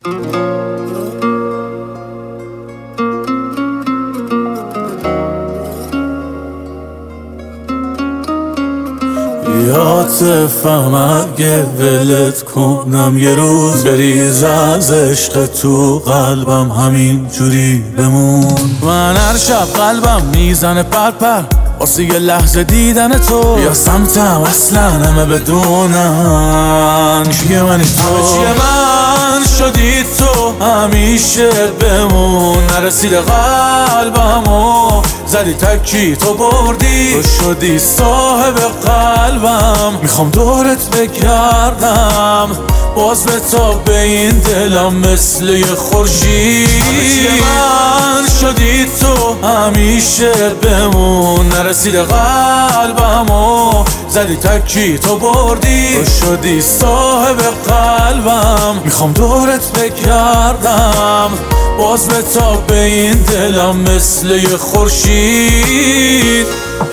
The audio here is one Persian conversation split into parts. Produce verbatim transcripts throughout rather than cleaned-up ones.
عاطفم اگه ولت کنم یه روز بریز از عشق تو قلبم همین جوری بمون. من هر شب قلبم میزنه پر پر واسه یه لحظه دیدن تو، یا سمتم اصلا همه بدونن کیه منی تو. چیه من شدی تو همیشه بمون، نرسیده قلبمو زدی تکی تو بردی، تو شدی صاحب قلبم. میخوام دورت بگردم باز به تا به این دلم مثل یه خورشید. من شدی تو همیشه بمون، نرسیده قلبمو زدی تکی تو بردی، تو شدی صاحب قلبم. میخوام دورت بگردم باز به تا به این دلم مثل یه خورشید.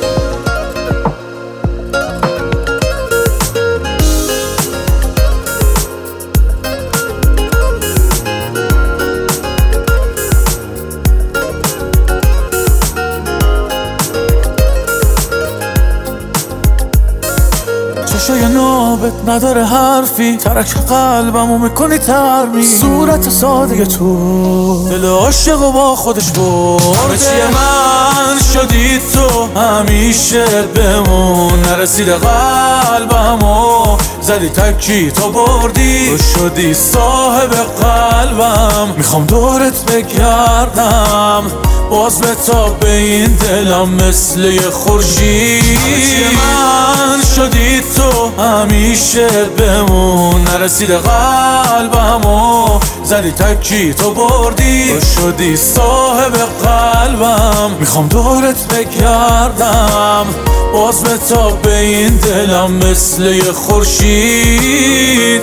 چشای نابت نداره حرفی، ترک قلبمو میکنی ترمی. صورت ساده تو دل عاشق و با خودش برده. چیه من شدی تو همیشه بمون، نرسیده قلبمو زدی تکی تو بردی، تو شدی صاحب قلبم. میخوام دورت بگردم باز به تا به این دلم مثل یه خورشید. من شدی تو همیشه بمون، نرسیده قلبمو زدی تکی تو بردی، تو شدی صاحب قلبم. میخوام دورت بگردم باز به تا به این دلم مثل یه خورشید.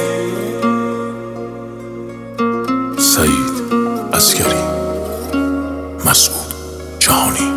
سعید عسگری، مسعود جهانی.